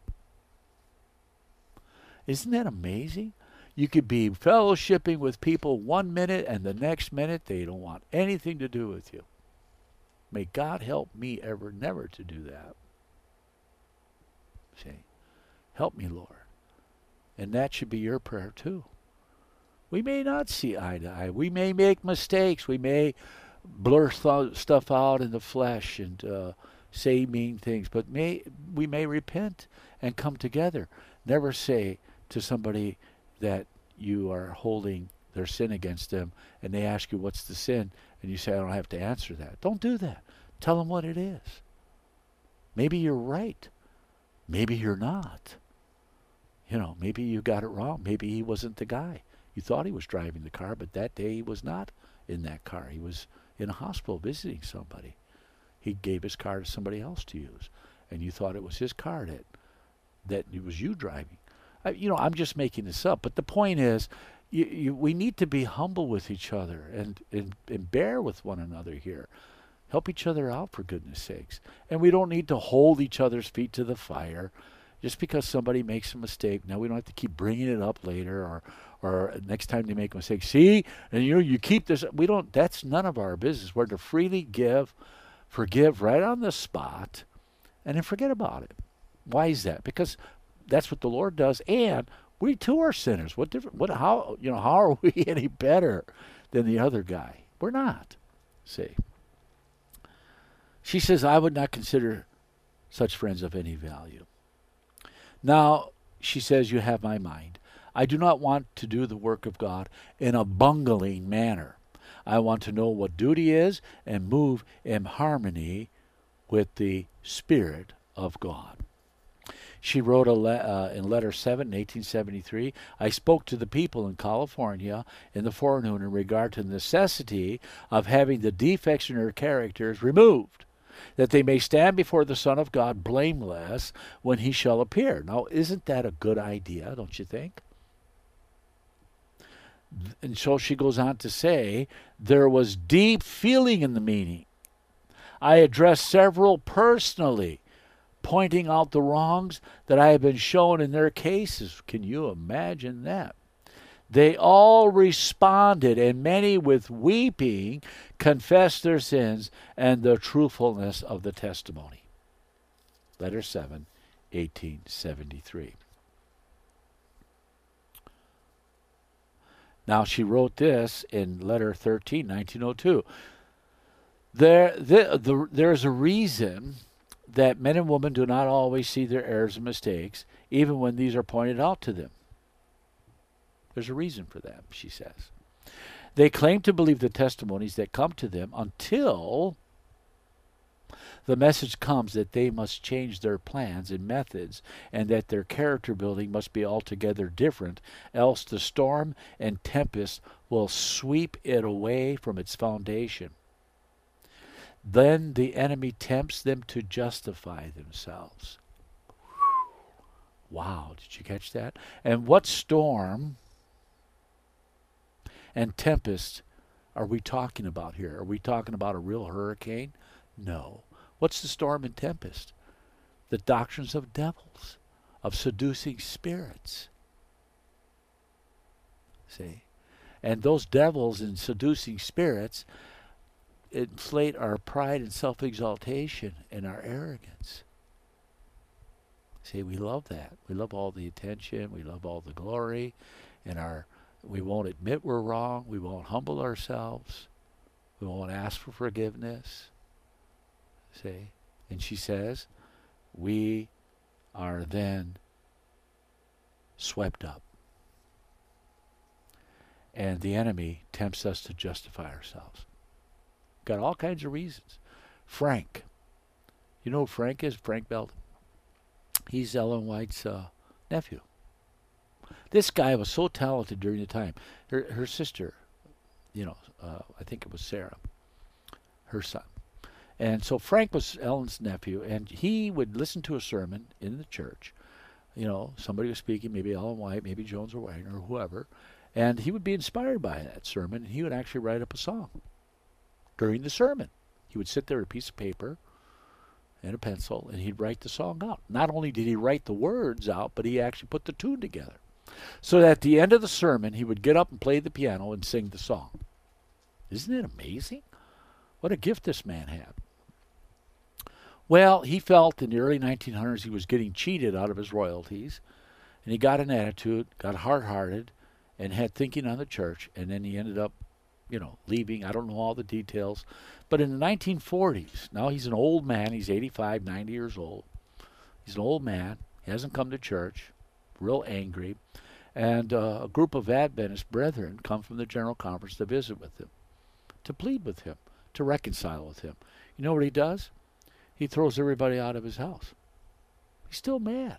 Isn't that amazing? You could be fellowshipping with people 1 minute and the next minute they don't want anything to do with you. May God help me ever never to do that. See? Help me, Lord. And that should be your prayer too. We may not see eye to eye. We may make mistakes. We may blur stuff out in the flesh and say mean things, but we may repent and come together. Never say to somebody that you are holding their sin against them and they ask you what's the sin and you say, I don't have to answer that. Don't do that. Tell them what it is. Maybe you're right. Maybe you're not. Maybe you got it wrong. Maybe he wasn't the guy. You thought he was driving the car, but that day he was not in that car. He was in a hospital visiting somebody. He gave his car to somebody else to use, and you thought it was his car that it was you driving. I'm just making this up, but the point is, we need to be humble with each other and bear with one another here. Help each other out, for goodness sakes. And we don't need to hold each other's feet to the fire just because somebody makes a mistake. Now we don't have to keep bringing it up later or next time they make a mistake. See, and you keep this. That's none of our business. We're to freely forgive right on the spot, and then forget about it. Why is that? Because that's what the Lord does, and we too are sinners. How are we any better than the other guy? We're not. See. She says, I would not consider such friends of any value. Now, she says, you have my mind. I do not want to do the work of God in a bungling manner. I want to know what duty is and move in harmony with the Spirit of God. She wrote in Letter 7 in 1873, I spoke to the people in California in the forenoon in regard to the necessity of having the defects in their characters removed, that they may stand before the Son of God blameless when he shall appear. Now, isn't that a good idea, don't you think? And so she goes on to say, there was deep feeling in the meeting. I addressed several personally, pointing out the wrongs that I have been shown in their cases. Can you imagine that? They all responded, and many with weeping confessed their sins and the truthfulness of the testimony. Letter 7, 1873. Now, she wrote this in Letter 13, 1902. There's a reason that men and women do not always see their errors and mistakes, even when these are pointed out to them. There's a reason for that, she says. They claim to believe the testimonies that come to them until the message comes that they must change their plans and methods and that their character building must be altogether different, else the storm and tempest will sweep it away from its foundation. Then the enemy tempts them to justify themselves. Wow, did you catch that? And what storm and tempest are we talking about here? Are we talking about a real hurricane? No. What's the storm and tempest? The doctrines of devils, of seducing spirits. See? And those devils and seducing spirits inflate our pride and self-exaltation and our arrogance. See, we love that. We love all the attention. We love all the glory. And we won't admit we're wrong. We won't humble ourselves. We won't ask for forgiveness. See? And she says, we are then swept up. And the enemy tempts us to justify ourselves. Got all kinds of reasons. Frank. You know who Frank is? Frank Belton. He's Ellen White's nephew. This guy was so talented during the time. Her sister, I think it was Sarah, her son. And so Frank was Ellen's nephew, and he would listen to a sermon in the church. Somebody was speaking, maybe Ellen White, maybe Jones or Wagner or whoever, and he would be inspired by that sermon, and he would actually write up a song during the sermon. He would sit there with a piece of paper and a pencil, and he'd write the song out. Not only did he write the words out, but he actually put the tune together. So that at the end of the sermon, he would get up and play the piano and sing the song. Isn't it amazing? What a gift this man had. Well, he felt in the early 1900s he was getting cheated out of his royalties, and he got an attitude, got hard-hearted, and had thinking on the church, and then he ended up, leaving. I don't know all the details. But in the 1940s, now he's an old man. He's 85, 90 years old. He's an old man. He hasn't come to church, real angry. And a group of Adventist brethren come from the General Conference to visit with him, to plead with him, to reconcile with him. You know what he does? He throws everybody out of his house. He's still mad.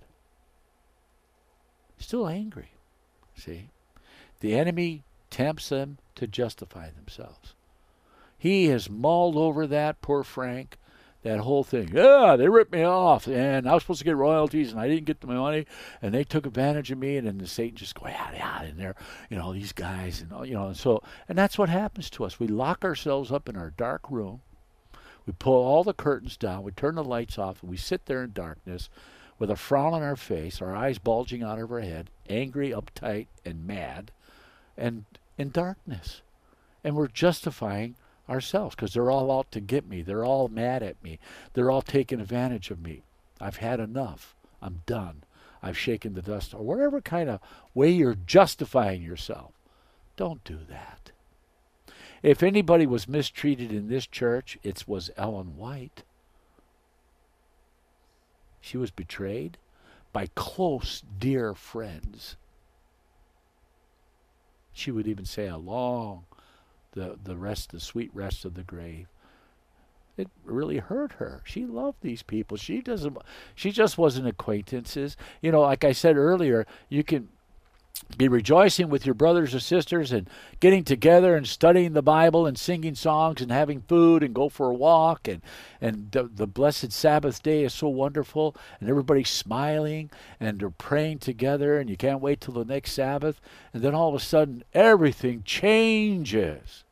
Still angry. See? The enemy tempts them to justify themselves. He has mulled over that, poor Frank, that whole thing. Yeah, they ripped me off, and I was supposed to get royalties, and I didn't get my money, and they took advantage of me, and then the Satan just go, yeah, and they're, these guys, and that's what happens to us. We lock ourselves up in our dark room. We pull all the curtains down. We turn the lights off, and we sit there in darkness with a frown on our face, our eyes bulging out of our head, angry, uptight, and mad, and in darkness. And we're justifying ourselves because they're all out to get me. They're all mad at me. They're all taking advantage of me. I've had enough. I'm done. I've shaken the dust. Or whatever kind of way you're justifying yourself. Don't do that. If anybody was mistreated in this church, it was Ellen White. She was betrayed by close, dear friends. She would even say along the sweet rest of the grave. It really hurt her. She loved these people. She just wasn't acquaintances. Like I said earlier, you can be rejoicing with your brothers or sisters and getting together and studying the Bible and singing songs and having food and go for a walk and the blessed Sabbath day is so wonderful and everybody's smiling and they're praying together and you can't wait till the next Sabbath, and then all of a sudden everything changes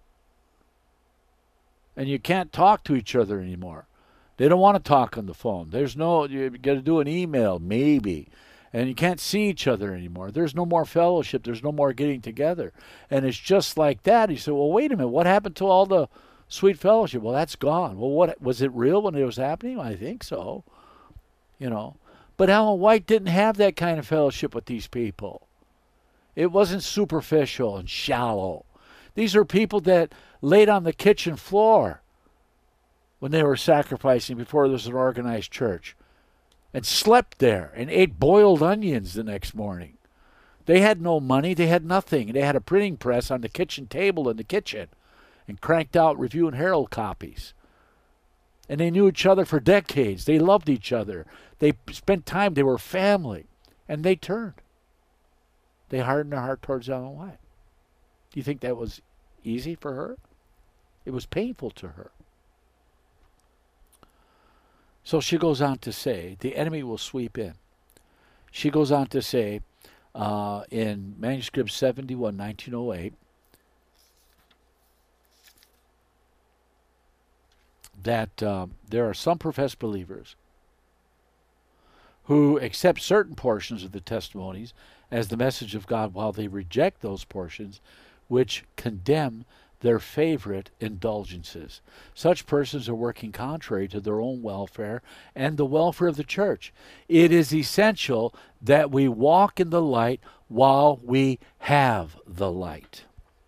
and you can't talk to each other anymore. They don't want to talk on the phone. You got to do an email maybe. And you can't see each other anymore. There's no more fellowship. There's no more getting together. And it's just like that. He said, well, wait a minute. What happened to all the sweet fellowship? Well, that's gone. Well, what was it real when it was happening? I think so. But Ellen White didn't have that kind of fellowship with these people. It wasn't superficial and shallow. These are people that laid on the kitchen floor when they were sacrificing before there was an organized church. And slept there and ate boiled onions the next morning. They had no money. They had nothing. They had a printing press on the kitchen table in the kitchen and cranked out Review and Herald copies. And they knew each other for decades. They loved each other. They spent time. They were family. And they turned. They hardened their heart towards Ellen White. Do you think that was easy for her? It was painful to her. So she goes on to say, the enemy will sweep in. She goes on to say, in manuscript 71, 1908, that there are some professed believers who accept certain portions of the testimonies as the message of God, while they reject those portions which condemn their favorite indulgences. Such persons are working contrary to their own welfare and the welfare of the church. It is essential that we walk in the light while we have the light.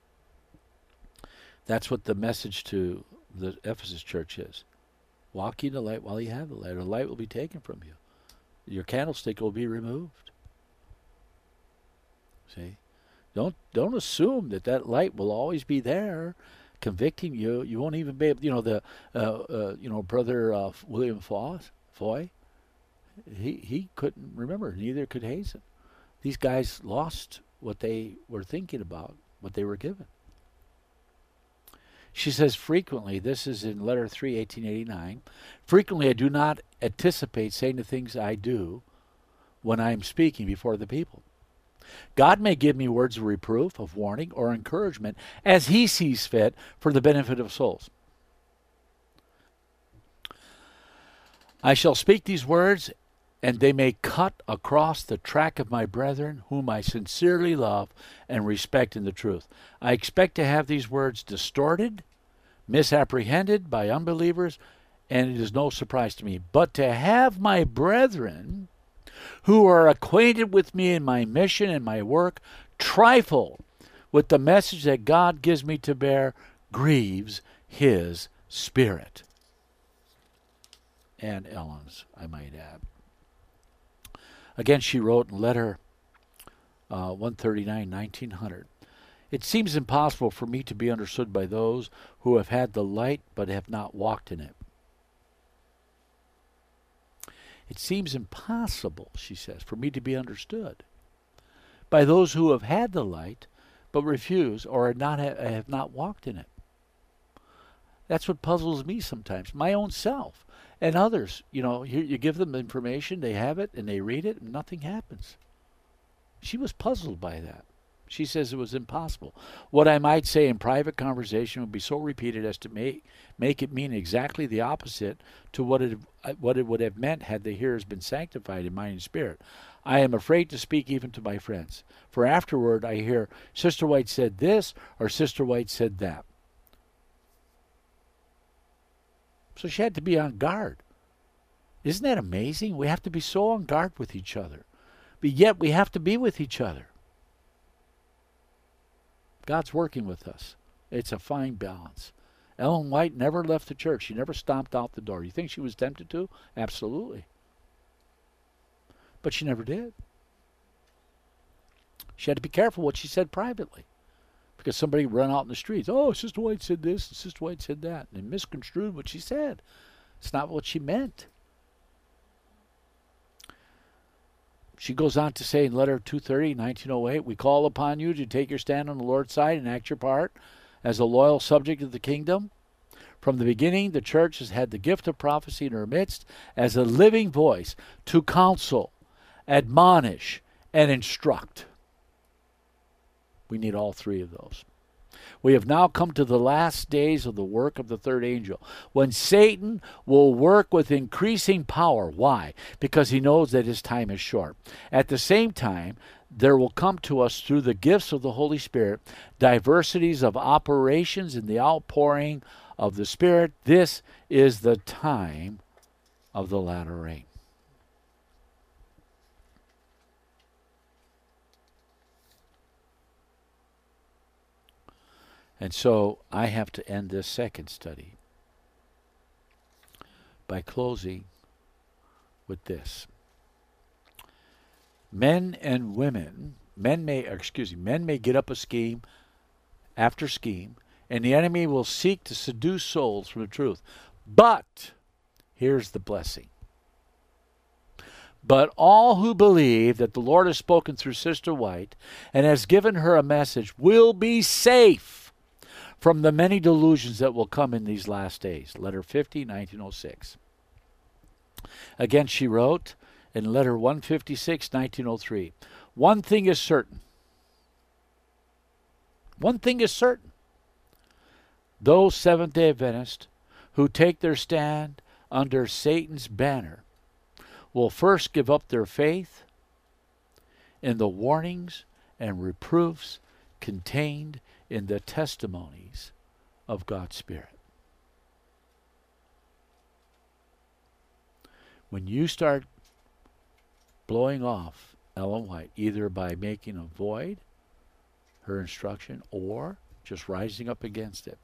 That's what the message to the Ephesus church is. Walk in the light while you have the light, or the light will be taken from you. Your candlestick will be removed. See? Don't assume that light will always be there, convicting you. You won't even be able. Brother William Foy. He couldn't remember. Neither could Hazen. These guys lost what they were thinking about, what they were given. She says frequently. This is in letter 3, 1889. Frequently, I do not anticipate saying the things I do when I am speaking before the people. God may give me words of reproof, of warning, or encouragement as He sees fit for the benefit of souls. I shall speak these words, and they may cut across the track of my brethren, whom I sincerely love and respect in the truth. I expect to have these words distorted, misapprehended by unbelievers, and it is no surprise to me. But to have my brethren, who are acquainted with me in my mission and my work, trifle with the message that God gives me to bear, grieves His Spirit. And Ellen's, I might add. Again, she wrote in letter 139, 1900, it seems impossible for me to be understood by those who have had the light but have not walked in it. It seems impossible, she says, for me to be understood by those who have had the light but refuse or have not walked in it. That's what puzzles me sometimes, my own self and others. You give them information, they have it, and they read it, and nothing happens. She was puzzled by that. She says it was impossible. What I might say in private conversation would be so repeated as to make it mean exactly the opposite to what it would have meant had the hearers been sanctified in mind and spirit. I am afraid to speak even to my friends, for afterward I hear, Sister White said this, or Sister White said that. So she had to be on guard. Isn't that amazing? We have to be so on guard with each other, but yet we have to be with each other. God's working with us. It's a fine balance. Ellen White never left the church. She never stomped out the door. You think she was tempted to? Absolutely. But she never did. She had to be careful what she said privately, because somebody ran out in the streets. Oh, Sister White said this, and Sister White said that, and they misconstrued what she said. It's not what she meant. She goes on to say in letter 230, 1908, we call upon you to take your stand on the Lord's side and act your part as a loyal subject of the kingdom. From the beginning, the church has had the gift of prophecy in her midst as a living voice to counsel, admonish, and instruct. We need all three of those. We have now come to the last days of the work of the third angel, when Satan will work with increasing power. Why? Because he knows that his time is short. At the same time, there will come to us through the gifts of the Holy Spirit diversities of operations in the outpouring of the Spirit. This is the time of the latter rain. And so I have to end this second study by closing with this. Men may get up a scheme after scheme, and the enemy will seek to seduce souls from the truth. But, here's the blessing. But all who believe that the Lord has spoken through Sister White and has given her a message will be safe from the many delusions that will come in these last days. Letter 50, 1906. Again, she wrote in letter 156, 1903, one thing is certain. One thing is certain. Those Seventh-day Adventists who take their stand under Satan's banner will first give up their faith in the warnings and reproofs contained in the testimonies of God's Spirit. When you start blowing off Ellen White, either by making a void her instruction or just rising up against it,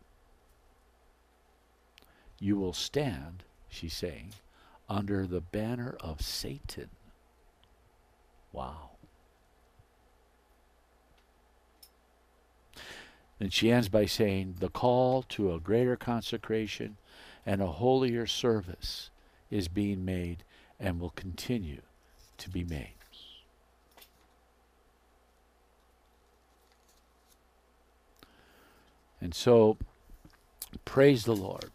you will stand, she's saying, under the banner of Satan. Wow. And she ends by saying, the call to a greater consecration and a holier service is being made and will continue to be made. And so, praise the Lord.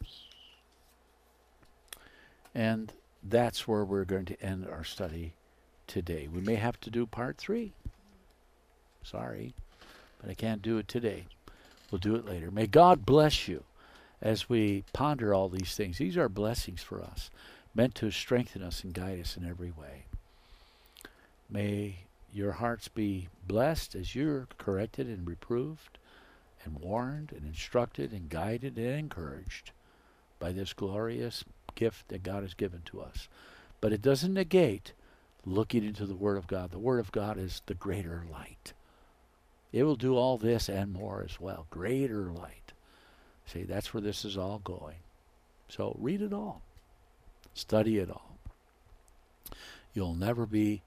And that's where we're going to end our study today. We may have to do part 3. Sorry, but I can't do it today. We'll do it later. May God bless you as we ponder all these things. These are blessings for us, meant to strengthen us and guide us in every way. May your hearts be blessed as you're corrected and reproved and warned and instructed and guided and encouraged by this glorious gift that God has given to us. But it doesn't negate looking into the Word of God. The Word of God is the greater light. It will do all this and more as well. Greater light. See, that's where this is all going. So read it all. Study it all. You'll never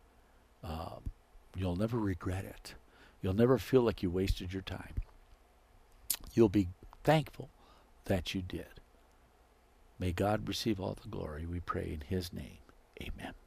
regret it. You'll never feel like you wasted your time. You'll be thankful that you did. May God receive all the glory, we pray in His name. Amen.